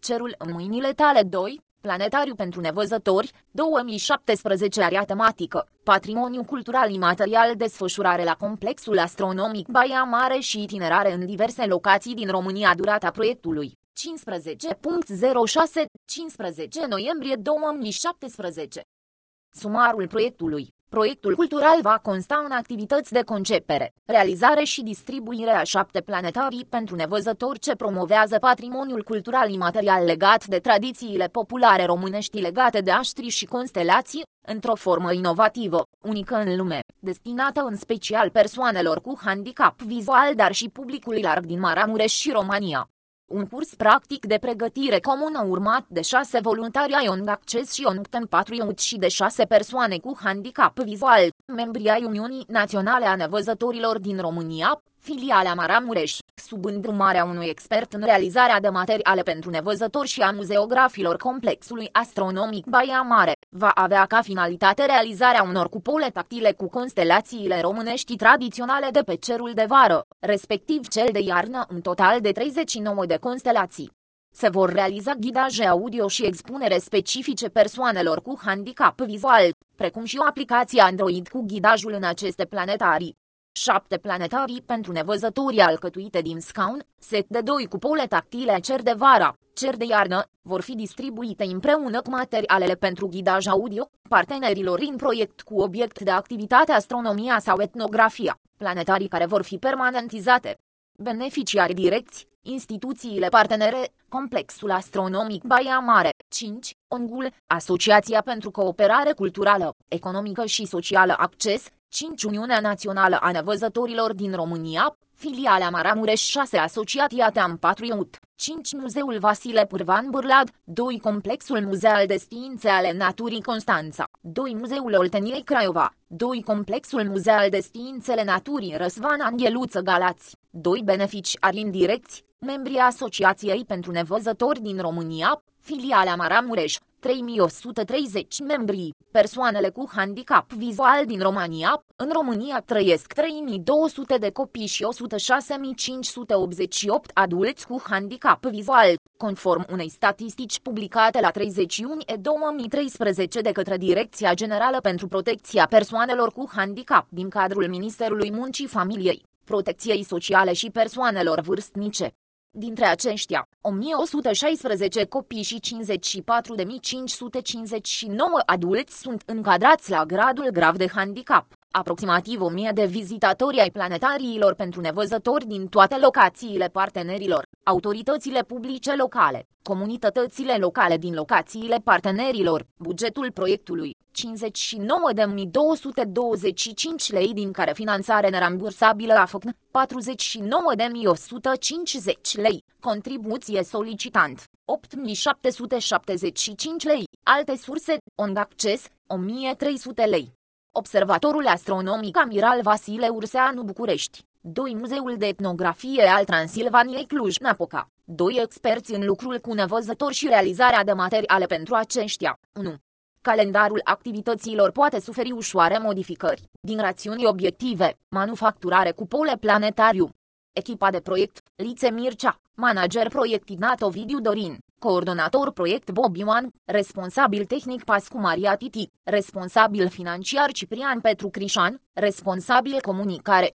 Cerul în mâinile tale 2, Planetariu pentru nevăzători, 2017 area tematică, Patrimoniu cultural imaterial, desfășurare la Complexul Astronomic Baia Mare și itinerare în diverse locații din România. Durata proiectului 15.06-15 noiembrie 2017. Sumarul proiectului. Proiectul cultural va consta în activități de concepere, realizare și distribuire a 7 planetarii pentru nevăzători ce promovează patrimoniul cultural imaterial legat de tradițiile populare românești legate de aștri și constelații, într-o formă inovativă, unică în lume, destinată în special persoanelor cu handicap vizual, dar și publicului larg din Maramureș și România. Un curs practic de pregătire comună urmat de 6 voluntari ai ONG Access și ONG Patriot și de 6 persoane cu handicap vizual, membri ai Uniunii Naționale a Nevăzătorilor din România, filiala Maramureș, sub îndrumarea unui expert în realizarea de materiale pentru nevăzători și a muzeografilor Complexului Astronomic Baia Mare, va avea ca finalitate realizarea unor cupole tactile cu constelațiile românești tradiționale de pe cerul de vară, respectiv cel de iarnă, în total de 39 de constelații. Se vor realiza ghidaje audio și expunere specifice persoanelor cu handicap vizual, precum și o aplicație Android cu ghidajul în aceste planetarii. 7 planetarii pentru nevăzători alcătuite din scaun, set de 2 cupole tactile cer de vară, cer de iarnă, vor fi distribuite împreună cu materialele pentru ghidaj audio, partenerilor în proiect cu obiect de activitate astronomia sau etnografia, planetarii care vor fi permanentizate. Beneficiari direcți, instituțiile partenere, Complexul Astronomic Baia Mare, 5, ONG-ul, Asociația pentru Cooperare Culturală, Economică și Socială Access, 5 Uniunea Națională a Nevăzătorilor din România, filiala Maramureș, 6 Asociația Team Patriot, 5 Muzeul Vasile Pârvan Bârlad, 2 Complexul Muzeal de Științe ale Naturii Constanța, 2 Muzeul Olteniei Craiova, 2 Complexul Muzeal de Științele Naturii Răzvan Angheluță Galați, 2 beneficiari indirecți, membrii Asociației pentru Nevăzători din România, filiala Maramureș, 3130 membri, persoanele cu handicap vizual din România. În România trăiesc 3200 de copii și 106588 adulți cu handicap vizual, conform unei statistici publicate la 30 iunie 2013 de către Direcția Generală pentru Protecția Persoanelor cu Handicap din cadrul Ministerului Muncii, Familiei, Protecției Sociale și Persoanelor Vârstnice. Dintre aceștia, 1116 copii și 54.559 adulți sunt încadrați la gradul grav de handicap. Aproximativ 1000 de vizitatori ai planetariilor pentru nevăzători din toate locațiile partenerilor, autoritățile publice locale, comunitățile locale din locațiile partenerilor. Bugetul proiectului, 59.225 lei, din care finanțare nerambursabilă a făcut 49.150 lei, contribuție solicitant, 8.775 lei, alte surse, ONG Access, 1.300 lei. Observatorul Astronomic Amiral Vasile Urseanu București, 2 Muzeul de Etnografie al Transilvaniei Cluj-Napoca, 2 experți în lucrul cu nevăzători și realizarea de materiale pentru aceștia. 1. Calendarul activităților poate suferi ușoare modificări, din rațiuni obiective, manufacturare cupole planetariu. Echipa de proiect, Lițe Mircea, manager proiect Ignat Ovidiu Dorin, coordonator proiect Bob Ioan, responsabil tehnic Pascu Maria Titi, responsabil financiar Ciprian Petru Crișan, responsabil comunicare